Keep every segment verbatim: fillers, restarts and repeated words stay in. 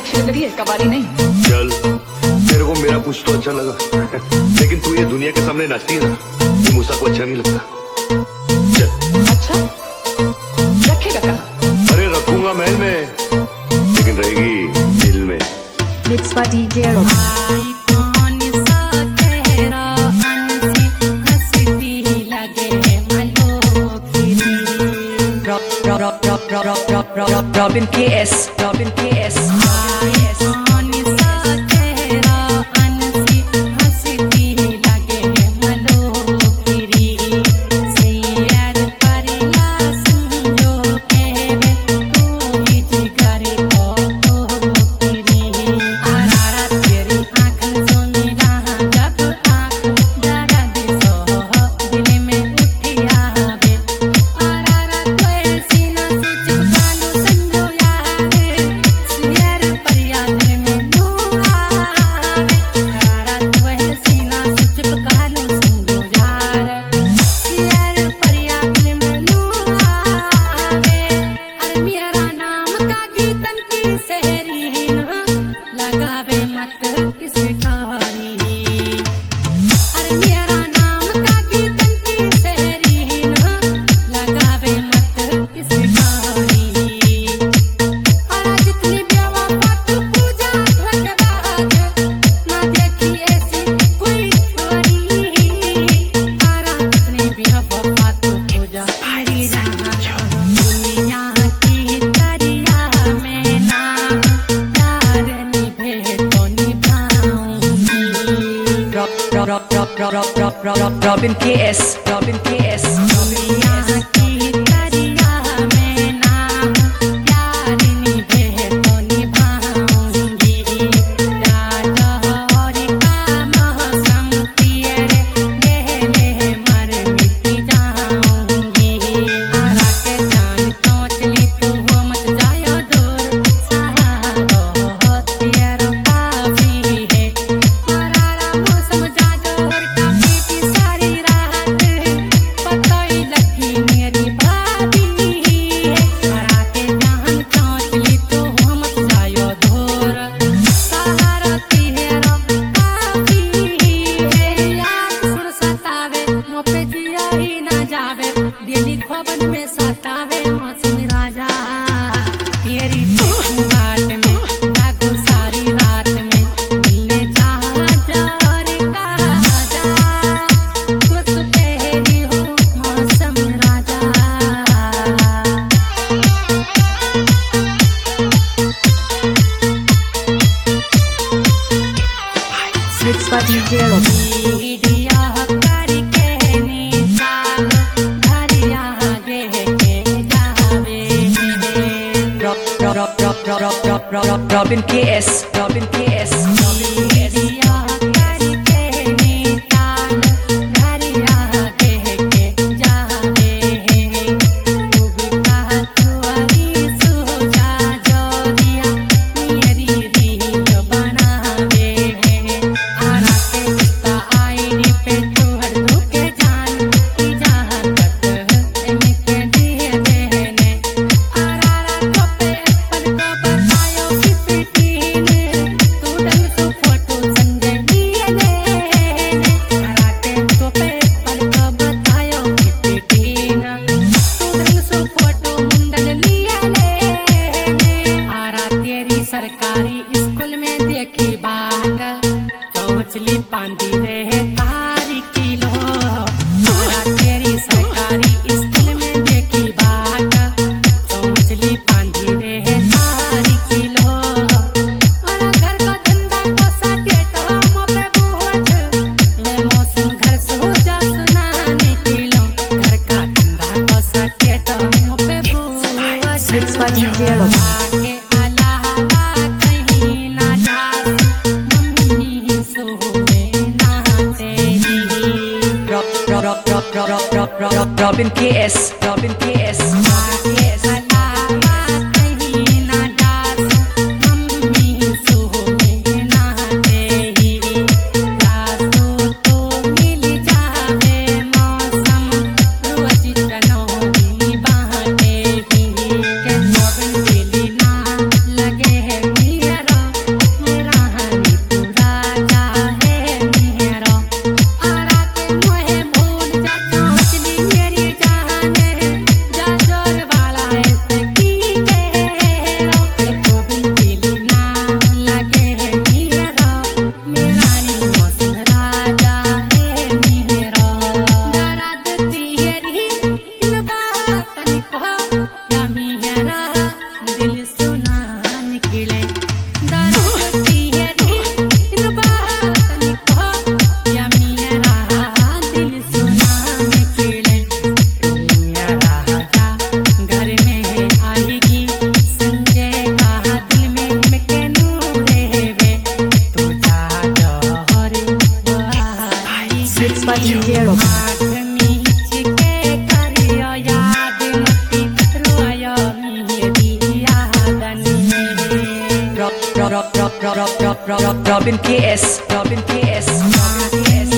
अच्छी लग रही है, कबाड़ी नहीं। चल, तेरे को मेरा कुछ तो अच्छा लगा, लेकिन तू ये दुनिया के सामने नाचती है ना, ये मूसा को अच्छा नहीं लगता। चल। अच्छा, रखेगा कहाँ? अरे रखूंगा महल में, लेकिन रहेगी दिल में। Mixed by D J Rob. Robin K S, Robin K S. Robin K S, Robin K S. Mixed by D J Rob. Robin K S, Robin K S. Mixed by D J Rob. Robin K S, Robin K S. लगे है Robin K S, Robin K S, Robin K S.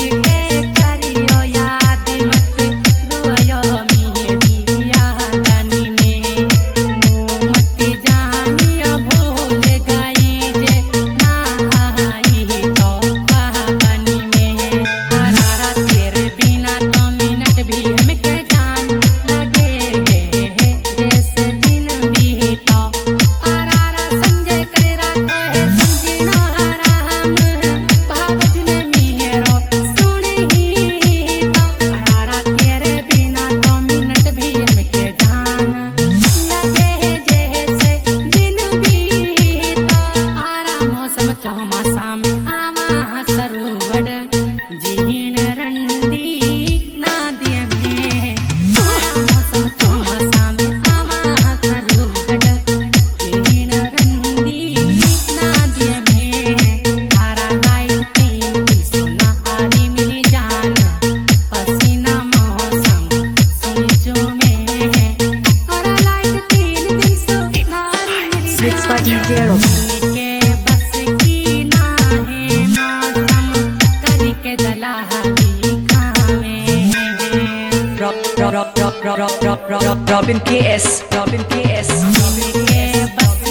Robin K S, Robin K S, Robin K S.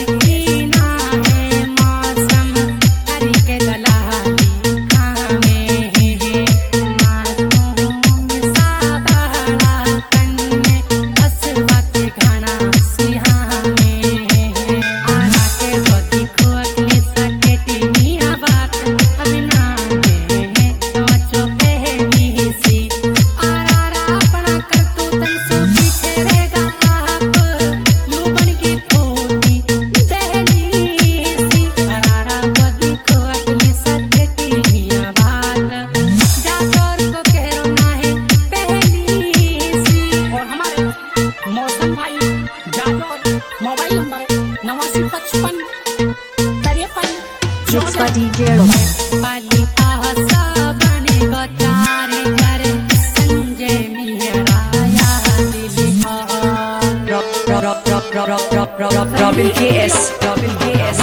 Robin K S, Robin K S,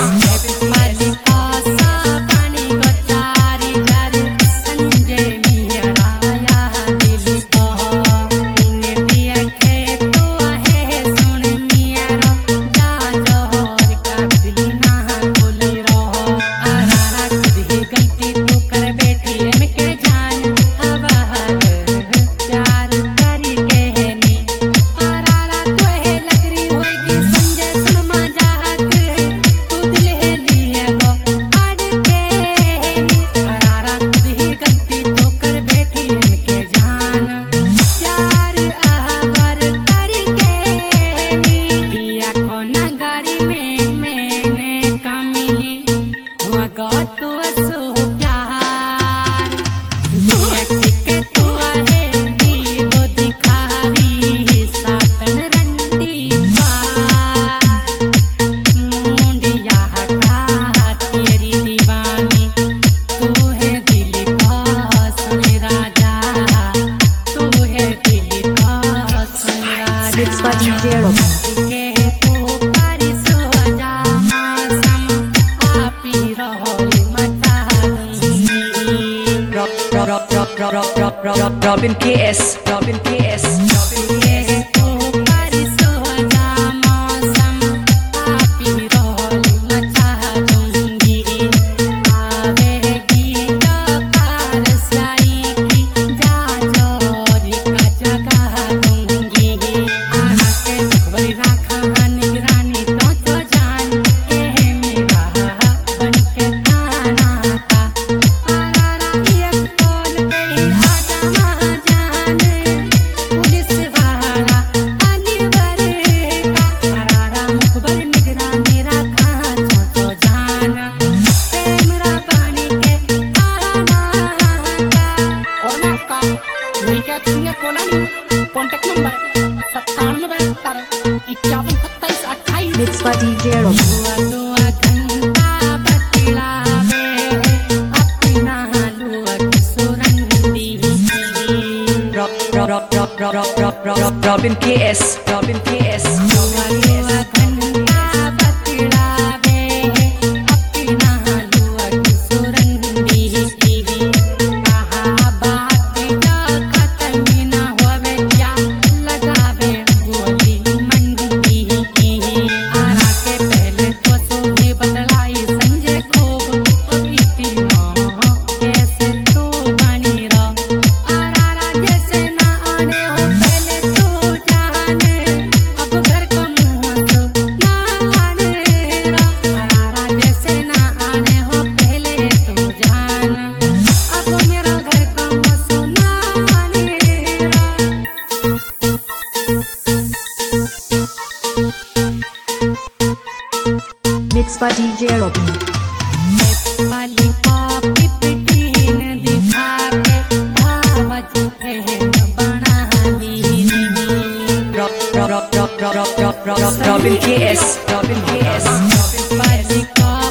Robin K S, Robin K S, Robin K S. Police इक्यावन सत्ताईस अट्ठाईस Mixed by D J Robin. दुआ दुआ घंटा बतलावे अपना लुआ की सुरंदी Rob, Rob, Rob, Rob, Rob, Rob, Rob, Rob, Rob, Robin K S. Robin K S. दुआ दुआ घंटा बतलावे अपना लुआ की सुरंदी कहा बात का खत्म ना होवे क्या लगावे बोली मंदी आरा के पहले तो सोने बदलाई संजय खूब तो इतना कैसे तो बनी रहो आरा जैसे ना आने हो पहले तो जाने अब घर का मुंह तो ना आने रहो आरा जैसे ना आने हो पहले तो जाना अब मेरा घर का मुंह तो ना आने रहो Mixed by D J Robin. वाली कॉपी पिटीन दिखा के भावज फहम बना ली Rob, Rob, Rob, Rob, Rob, Rob, Rob, Rob, Robin K S. Robin K S. Robin K S. वाली कॉपी